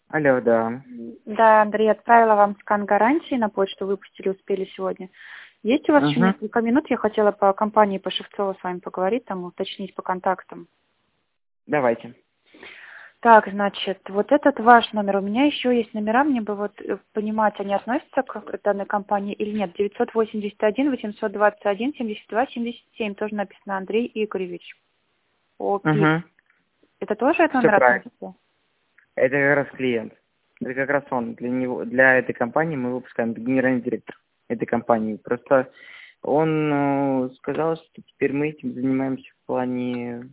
Алло, да. Да, Андрей, отправила вам скан гарантии на почту, выпустили, успели сегодня. Есть у вас еще Угу. несколько минут? Я хотела по компании, по Шевцову с вами поговорить, там уточнить по контактам. Давайте. Так, значит, вот этот ваш номер. У меня еще есть номера, мне бы вот понимать, они относятся к данной компании или нет. 981 821 72 77, тоже написано Андрей Игоревич. ОПИК. Угу. Это тоже этот Все номер правильно. относится? Это как раз клиент. Это как раз он. Для этой компании мы выпускаем, это генеральный директор этой компании. Просто он сказал, что теперь мы этим занимаемся в плане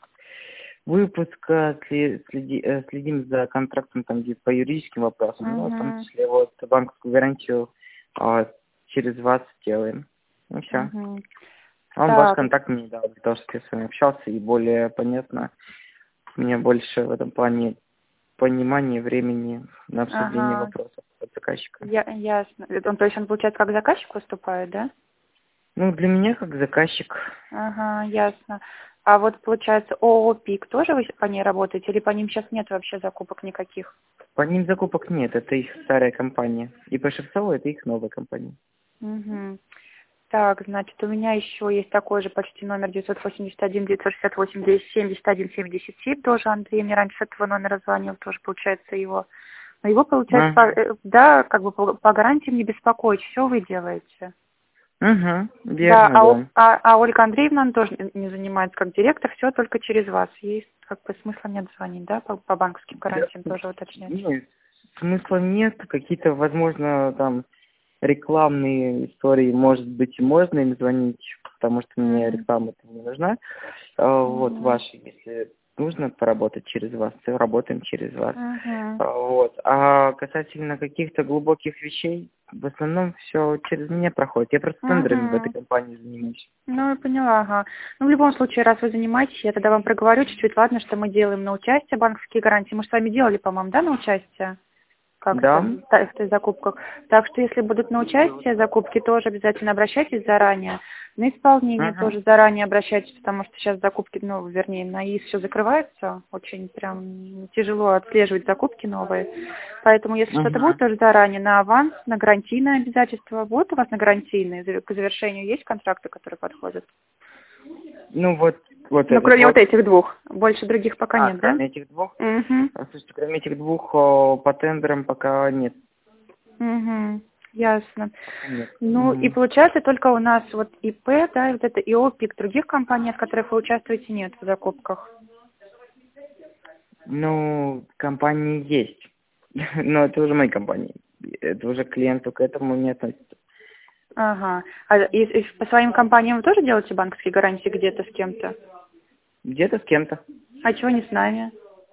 выпуска, следим за контрактом там где по юридическим вопросам, ну, в том Угу. числе вот банковскую гарантию через вас делаем. Ну все. Угу. Он ваш Так, контакт мне дал, для того, чтобы я с вами общался и более понятно. У меня больше в этом плане понимания времени на обсуждение ага. вопросов от заказчика. Ясно. То есть он, получается, как заказчик выступает, да? Ну, для меня как заказчик. Ага, ясно. А вот, получается, ООО «ПИК» тоже вы по ней работаете, или по ним сейчас нет вообще закупок никаких? По ним закупок нет, это их старая компания. И по Шевцову это их новая компания. Угу. Так, значит, у меня еще есть такой же почти номер 981 968 971 77, тоже Андрей мне раньше с этого номера звонил, тоже, получается, его. Но его, получается, да, как бы по гарантиям не беспокоить, все вы делаете. Угу, Да, верно, да. а Ольга Андреевна она тоже не занимается как директор, все только через вас. Есть как бы смысла нет звонить, да, по банковским гарантиям тоже уточнять. Нет, смысла нет. Какие-то, возможно, там рекламные истории, может быть, и можно им звонить, потому что мне Мгм. реклама не нужна. Вот Мгм. ваши, если нужно поработать через вас, то работаем через вас. Мгм. Вот. А касательно каких-то глубоких вещей, в основном все через меня проходит. Я просто тендерами в этой Мгм. компании занимаюсь. Ну, я поняла, ага. Ну, в любом случае, раз вы занимаетесь, я тогда вам проговорю чуть-чуть, ладно, что мы делаем на участие банковские гарантии. Мы же с вами делали, по-моему, да, на участие? Как-то Да? в той закупках. Так что, если будут на участие закупки, тоже обязательно обращайтесь заранее. На исполнение Угу. тоже заранее обращайтесь, потому что сейчас закупки, ну, вернее, на ИИС все закрывается. Очень прям тяжело отслеживать закупки новые. Поэтому, если что-то будет, Угу. тоже заранее на аванс, на гарантийное обязательство. Вот у вас на гарантийные, к завершению есть контракты, которые подходят? Ну вот Ну, этот кроме вот вот. этих двух. Больше других пока нет, да? Кроме этих двух? Угу. Слушайте, кроме этих двух по тендерам пока нет. Угу. Ясно. Пока нет. Ну, и Мгм. получается только у нас вот ИП, да, и вот это ИО, ПИК, других компаний, в которых вы участвуете, нет в закупках. Ну, компании есть. Но это уже мои компании. Это уже клиенту к этому не относится. Ага. А и по своим компаниям вы тоже делаете банковские гарантии где-то с кем-то? Где-то с кем-то. А чего не с нами?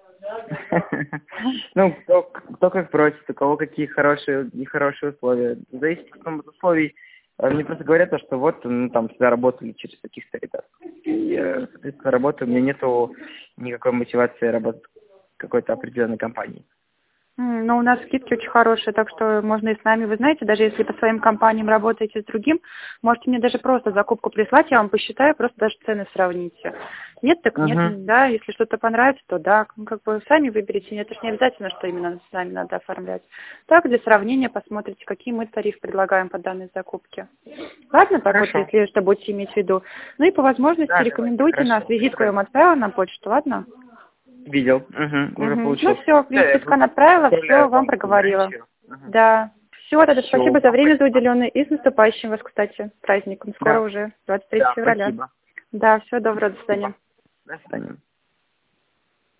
Ну, кто как просит, у кого какие хорошие, нехорошие условия. Зависит от условий. Мне просто говорят, то, что вот, ну, там, всегда работали через таких-то ребят. И, соответственно, работаю, у меня нету никакой мотивации работать в какой-то определенной компании. Ну, у нас скидки очень хорошие, так что можно и с нами. Вы знаете, даже если по своим компаниям работаете с другим, можете мне даже просто закупку прислать, я вам посчитаю, просто даже цены сравните. Нет, так нет, Угу. да, если что-то понравится, то да, ну, как бы сами выберите, это же не обязательно, что именно с нами надо оформлять. Так, для сравнения посмотрите, какие мы тарифы предлагаем по данной закупке. Ладно, так вот, Хорошо. если что будете иметь в виду. Ну и по возможности Да, давайте, рекомендуйте нас, хорошо. визитку я вам отправила на почту, ладно? Видел. Угу. Уже Угу. Ну получил. все, в Да, принципе, я скан отправила, все, отправляю вам банковскую проговорила. гарантию. Угу. Да. Все, тогда Все, спасибо за вам время за спасибо. уделенное и с наступающим вас, кстати, праздником. Скоро Да. уже 23 Да, февраля. спасибо. Да, всего доброго, до свидания. Спасибо. До свидания.